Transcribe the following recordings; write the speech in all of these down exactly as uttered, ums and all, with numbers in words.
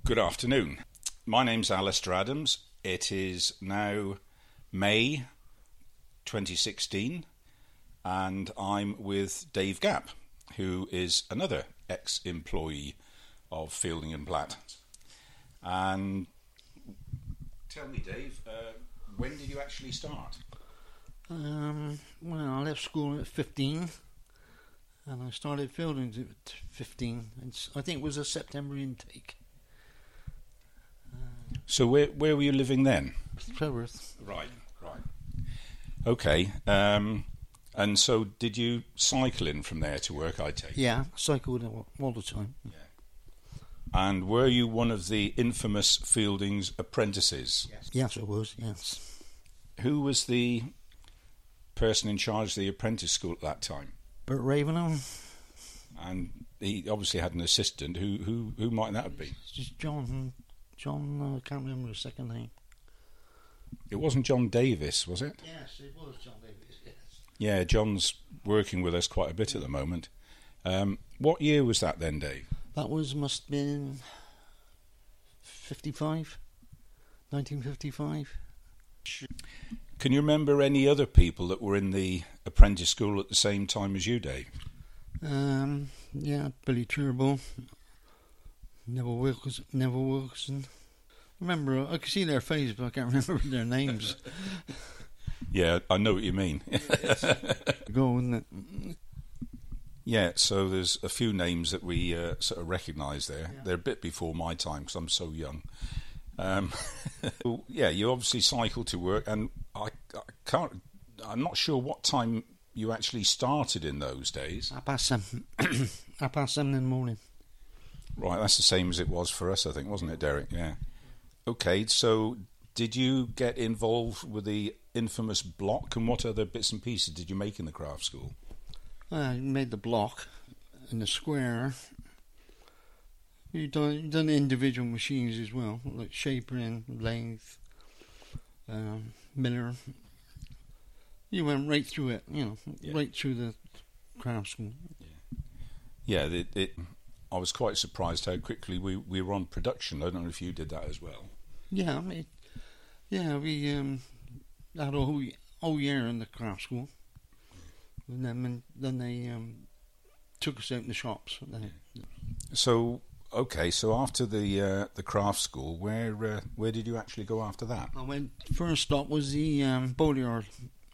Good afternoon. My name's Alistair Adams. It is now May twenty sixteen and I'm with Dave Gapp, who is another ex-employee of Fielding and Platt. And tell me, Dave, uh, when did you actually start? Um, well, I left school at fifteen and I started Fielding at fifteen. It's, I think it was a September intake. So where where were you living then? Treworth. Right, right. Okay. Um, and so did you cycle in from there to work, I take it? Yeah, cycled all, all the time. Yeah. And were you one of the infamous Fielding's apprentices? Yes, yes I was, yes. Who was the person in charge of the apprentice school at that time? Bert Ravenel. And he obviously had an assistant. Who who who might that have been? It's just John... John, uh, I can't remember his second name. It wasn't John Davis, was it? Yes, it was John Davis, yes. Yeah, John's working with us quite a bit at the moment. Um, what year was that then, Dave? That was, must have been fifty-five, nineteen fifty-five. Can you remember any other people that were in the apprentice school at the same time as you, Dave? Um, yeah, Billy Turnbull. Neville Wilkerson. Neville Wilkerson. Remember, I can see their faces, but I can't remember their names. Yeah, I know what you mean. Go, isn't it? Yeah, so there's a few names that we uh, sort of recognise there. Yeah. They're a bit before my time because I'm so young. Um, well, yeah, you obviously cycle to work, and I, I can't. I'm not sure what time you actually started in those days. Half past seven. Half past seven in the morning. Right, that's the same as it was for us, I think, wasn't it, Derek? Yeah. Okay, so did you get involved with the infamous block, and what other bits and pieces did you make in the craft school? I made the block and the square. You done you done individual machines as well, like shaping, lathe, um, miller. You went right through it, you know, yeah. right through the craft school. Yeah, yeah. It, it. I was quite surprised how quickly we, we were on production. I don't know if you did that as well. Yeah, it, yeah, we um, had a whole, whole year in the craft school, and then then they um, took us out in the shops. They, so okay, so after the uh, the craft school, where uh, where did you actually go after that? I went. First stop was the um, Bolliard,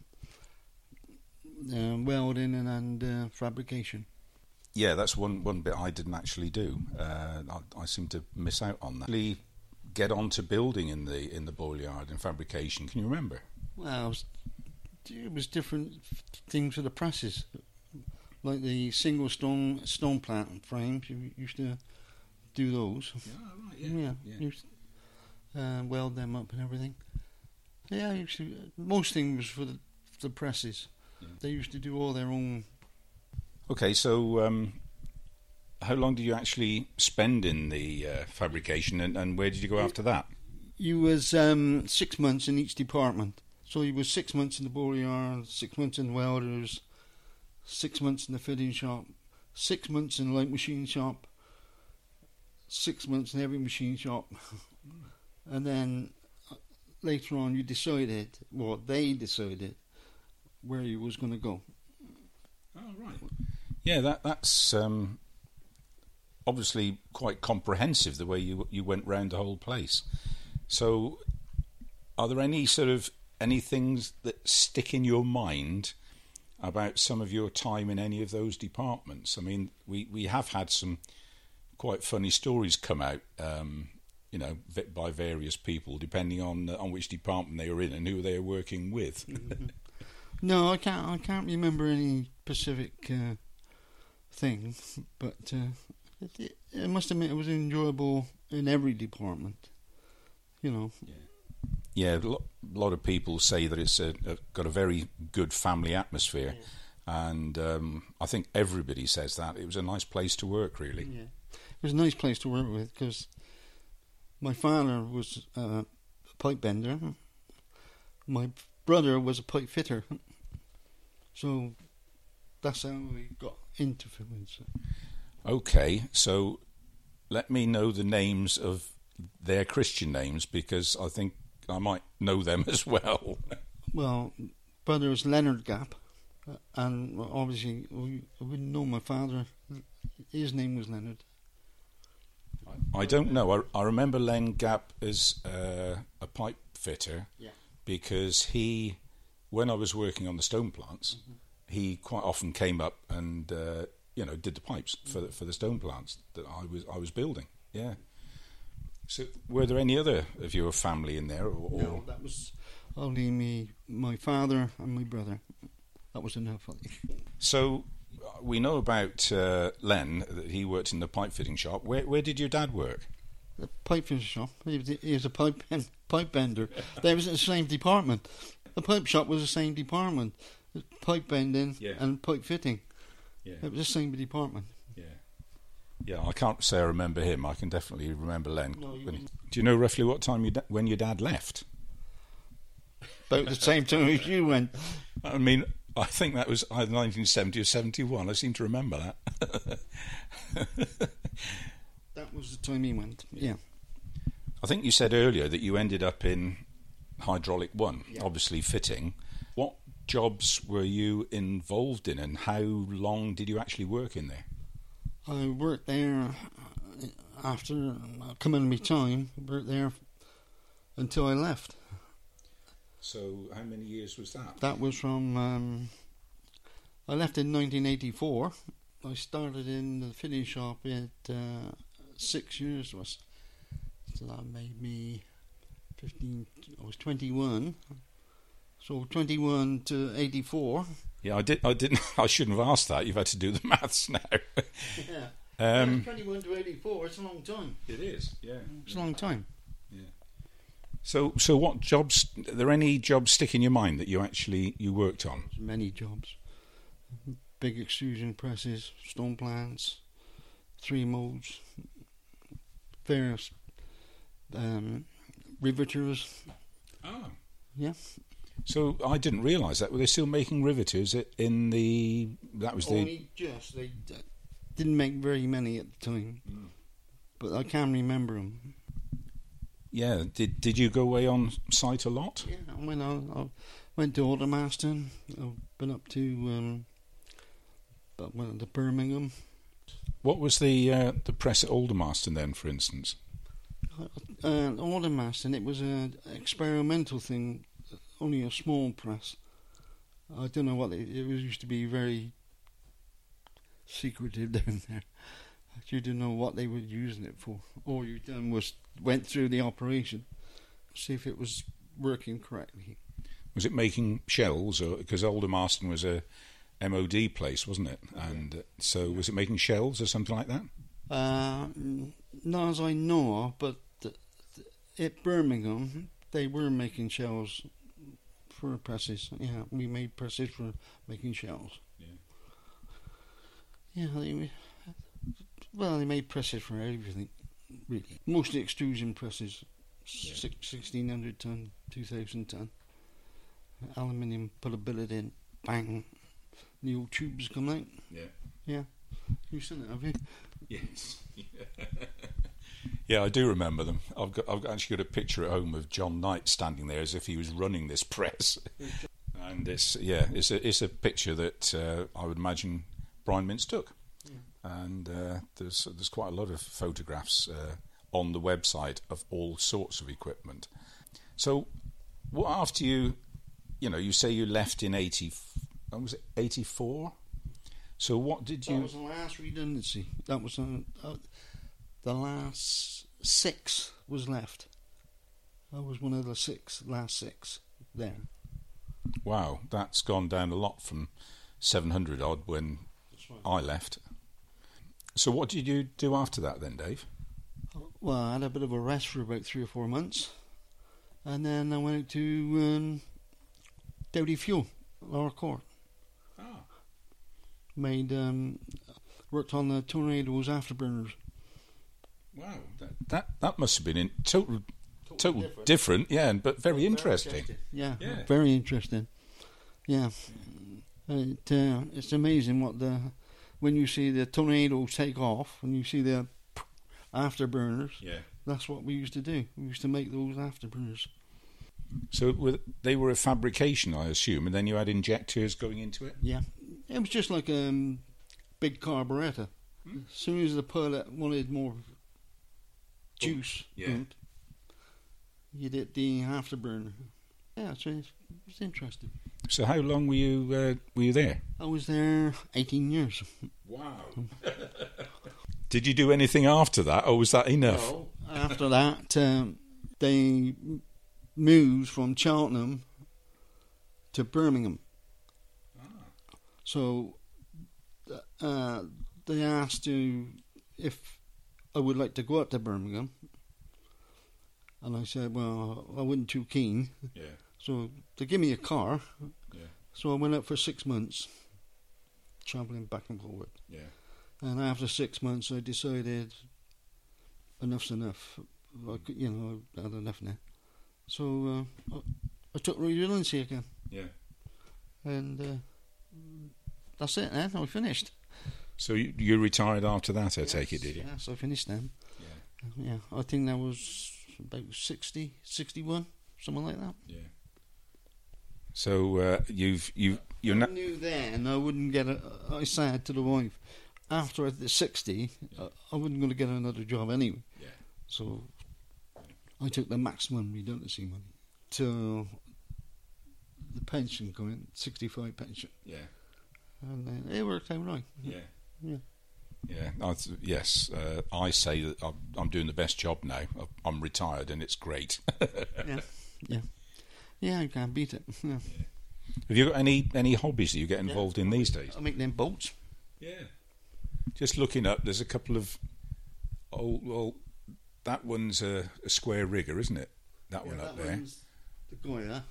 uh, welding and, and uh, fabrication. Yeah, that's one, one bit I didn't actually do. Uh, I, I seem to miss out on that. Actually, get on to building in the in the Bolliard and fabrication. Can you remember? Well, it was, it was different things for the presses, like the single stone stone plant frames. You used to do those. Yeah, right. Yeah, yeah. yeah. Used to, uh, weld them up and everything. Yeah, used to, most things was for the, for the presses. Yeah. They used to do all their own. Okay, so um, how long did you actually spend in the uh, fabrication, and, and where did you go after that? You was um, six months in each department. So you was six months in the Bolliard, six months in the welders, six months in the fitting shop, six months in the light machine shop, six months in every machine shop, and then later on you decided, well, they decided where you was going to go. Oh, right. Yeah, that that's um, obviously quite comprehensive, the way you you went round the whole place. So, are there any sort of any things that stick in your mind about some of your time in any of those departments? I mean, we, we have had some quite funny stories come out, um, you know, by various people, depending on uh, on which department they were in and who they were working with. Mm-hmm. No, I can't. I can't remember any specific uh, thing, but uh, it, it must admit it was enjoyable in every department. You know. Yeah, yeah. A lot, a lot of people say that it's a, a, got a very good family atmosphere, yeah. and um, I think everybody says that. It was a nice place to work, really. Yeah, it was a nice place to work with because my father was uh, a pipe bender. My brother was a pipe fitter. So that's how we got into filming. So. Okay, so let me know the names of their Christian names, because I think I might know them as well. Well, brother was Leonard Gap, uh, and obviously we, I wouldn't know my father. His name was Leonard. I don't know. I, I remember Len Gap as uh, a pipe fitter, Yeah. because he, when I was working on the stone plants, mm-hmm. he quite often came up and uh, you know did the pipes mm-hmm. for the, for the stone plants that I was I was building. Yeah. So, were there any other of your family in there? Or, or? No, that was only me, my father, and my brother. That was enough. So, we know about uh, Len, that he worked in the pipe fitting shop. Where where did your dad work? The pipe fitting shop. He was, he was a pipe ben, pipe bender. They was in the same department. The pipe shop was the same department. Pipe bending yeah. and pipe fitting. Yeah. It was the same department. Yeah. Yeah, I can't say I remember him. I can definitely remember Len. No, you when, do you know roughly what time you da- when your dad left? About the same time as you went. I mean, I think that was either nineteen seventy or seventy-one. I seem to remember that. That was the time he went, yeah. I think you said earlier that you ended up in Hydraulic One, yeah. obviously fitting. What jobs were you involved in, and how long did you actually work in there? I worked there after coming my time. I worked there until I left. So how many years was that? That was from... Um, I left in nineteen eighty-four. I started in the fitting shop at uh, six years. Was So that made me fifteen... I was twenty-one. So twenty-one to eighty-four. Yeah, I did. I didn't. I shouldn't have asked that. You've had to do the maths now. Yeah. Um, yeah, twenty-one to eighty-four. It's a long time. It is. Yeah. It's a long time. Yeah. So, so what jobs? Are there any jobs stick in your mind that you actually you worked on? There's many jobs. Big extrusion presses, stone plants, three molds, various um, riveters. Ah. Yeah. So I didn't realise that. Were they still making riveters in the? That was the. Only just they uh, didn't make very many at the time, mm. but I can remember them. Yeah. Did Did you go away on site a lot? Yeah. I went on. I went to Aldermaston. I've been up to um, but went to Birmingham. What was the uh, the press at Aldermaston then, for instance? Uh, Aldermaston. It was an experimental thing. Only a small press. I don't know what it, it was. Used to be very secretive down there. You didn't know what they were using it for. All you done was went through the operation, see if it was working correctly. Was it making shells, or because Aldermaston was a M O D place, wasn't it? And uh, so was it making shells or something like that? Uh, not as I know of, but th- th- at Birmingham they were making shells. For presses, yeah, we made presses for making shells. Yeah, yeah. They, well, they made presses for everything, really. Mostly extrusion presses, yeah. six, sixteen hundred ton, two thousand ton. Aluminium, put a billet in, bang, the old tubes come out. Yeah, yeah. You've seen it, have you? Yes. Yeah, I do remember them. I've got, I've actually got a picture at home of John Knight standing there as if he was running this press, and it's yeah, it's a it's a picture that uh, I would imagine Brian Mintz took, yeah. and uh, there's there's quite a lot of photographs uh, on the website of all sorts of equipment. So, what after you, you know, you say you left in eighty, when was it eighty-four? So what did you? That was the last redundancy. That was uh, uh, the last six was left. I was one of the six, last six there. Wow, that's gone down a lot from seven hundred odd when right. I left. So what did you do after that then, Dave? Well, I had a bit of a rest for about three or four months, and then I went to um, Dowdy Fuel, Lower Court. Ah. Made um, worked on the Tornadoes afterburners. Wow, that that, that must have been in total, total, total different. different, yeah, but very, very interesting. interesting. Yeah, yeah, very interesting. Yeah, yeah. It, uh, it's amazing what the when you see the tornadoes take off and you see the afterburners. Yeah. That's what we used to do. We used to make those afterburners. So were, they were a fabrication, I assume, and then you had injectors going into it? Yeah. It was just like a um, big carburettor. Hmm. As soon as the pilot wanted more juice, yeah. pumped, you did the afterburner. Yeah, so it's, it's interesting. So how long were you uh, were you there? I was there eighteen years. Wow. Did you do anything after that, or was that enough? Well, after that, um, they moved from Cheltenham to Birmingham. Ah. So uh, they asked to, if I would like to go up to Birmingham. And I said, well, I wasn't too keen. Yeah. So they give me a car. Yeah. So I went up for six months, travelling back and forward. Yeah. And after six months, I decided enough's enough. I could, you know, I had enough now. So uh, I, I took redundancy again. Yeah. And uh, that's it then. I finished. So you, you retired after that, I Yes, take it, did you? Yes, I finished then. Yeah. Yeah, I think that was about sixty, sixty-one, something like that. Yeah. So uh, you've you you're I not. knew then I wouldn't get a. I said to the wife, after the sixty, Yeah. I, I wasn't going to get another job anyway. Yeah. So I took the maximum redundancy money till the pension going, sixty-five pension, Yeah. and then it worked out right. Yeah. Yeah. Yeah. I th- yes. Uh, I say that I'm, I'm doing the best job now. I'm retired, and it's great. Yeah, yeah, yeah. I can't beat it. Yeah. Have you got any any hobbies that you get involved in these days? I make them boats. Yeah. Just looking up, there's a couple of. Oh well, that one's a, a square rigger, isn't it? That one Yeah, up that there. one's the Goya,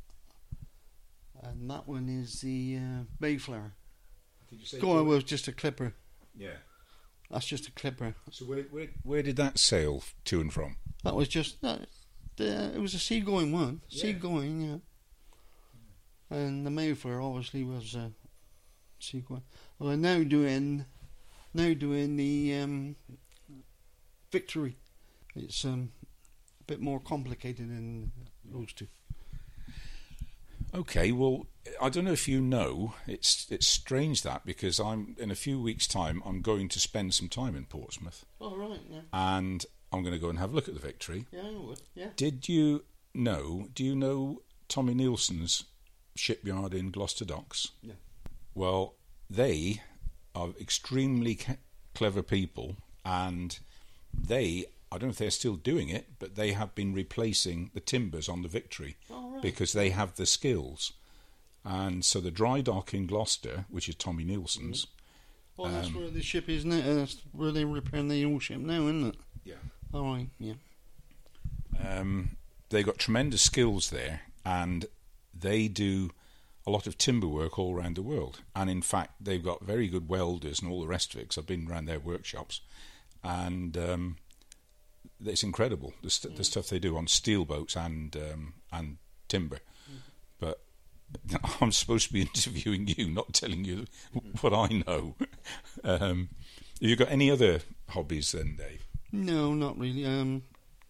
and that one is the uh, Mayflower. Did you say Goya was just a clipper. Yeah. That's just a clipper. So where where where did that sail to and from? That was just that. The, it was a sea-going one. Yeah. Sea-going, yeah. And the Mayflower obviously was uh, sea-going. Well, I'm now doing now doing the um, Victory. It's um, a bit more complicated than those two. Okay, well, I don't know if you know, it's it's strange that because I'm in a few weeks' time I'm going to spend some time in Portsmouth, Oh right, yeah, and I'm going to go and have a look at the Victory. yeah, I would, yeah. Did you know? Do you know Tommy Nielsen's shipyard in Gloucester Docks? Yeah. Well, they are extremely ca- clever people, and they. I don't know if they're still doing it, but they have been replacing the timbers on the Victory Oh right. because they have the skills. And so the dry dock in Gloucester, which is Tommy Nielsen's. Well, that's um, where the ship is now. Uh, that's where they're repairing the old ship now, isn't it? Yeah. All right, yeah. Um, they've got tremendous skills there, and they do a lot of timber work all around the world. And in fact, they've got very good welders and all the rest of it, 'cause I've been around their workshops. And um, it's incredible, the, st- the stuff they do on steel boats and um, and timber. Mm. But I'm supposed to be interviewing you, not telling you what I know. Um, have you got any other hobbies then, Dave? No, not really. Um,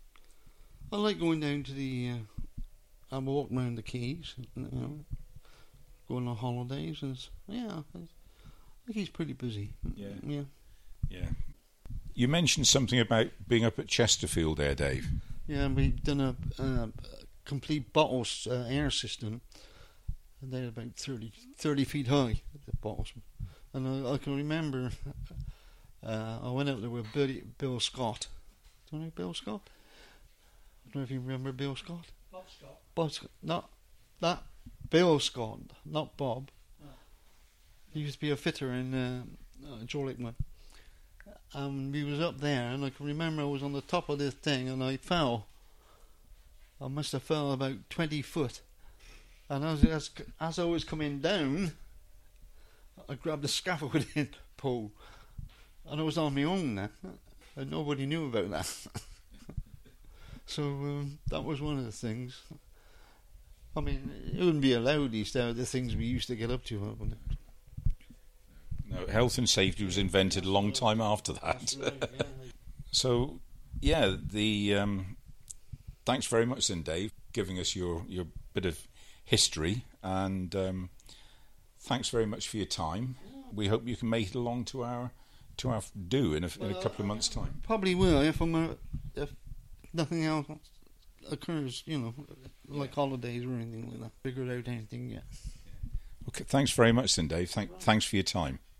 I like going down to the. Uh, I walk around the quays, you know, going on holidays, and it's, yeah, I think he's pretty busy. Yeah. Yeah. Yeah. You mentioned something about being up at Chesterfield there, Dave. Yeah, we've done a, a complete bottles uh, air system. And they're about thirty, thirty feet high, the bottles. And I, I can remember uh, I went out there with Bill, Bill Scott. Do you know Bill Scott? I don't know if you remember Bill Scott. Bob Scott. Bob Scott. Not that. Bill Scott, not Bob. Oh. He used to be a fitter in uh, uh, Jolikman. Um, we was up there, and I can remember I was on the top of this thing, and I fell. I must have fell about twenty foot. And as, as as I was coming down, I grabbed the scaffolding pole, and I was on my own then, and nobody knew about that. So um, that was one of the things. I mean, it wouldn't be allowed these days, the things we used to get up to, wouldn't it? No, health and safety was invented a long time after that. Right, yeah. So, yeah, the um, thanks very much then, Dave, giving us your, your bit of history, and um, thanks very much for your time. We hope you can make it along to our to our do in a, in a couple of months' time. Probably will if I'm a, if nothing else occurs, you know, like holidays or anything like that. Figured out anything yet. Okay, thanks very much then, Dave. Thank, thanks for your time.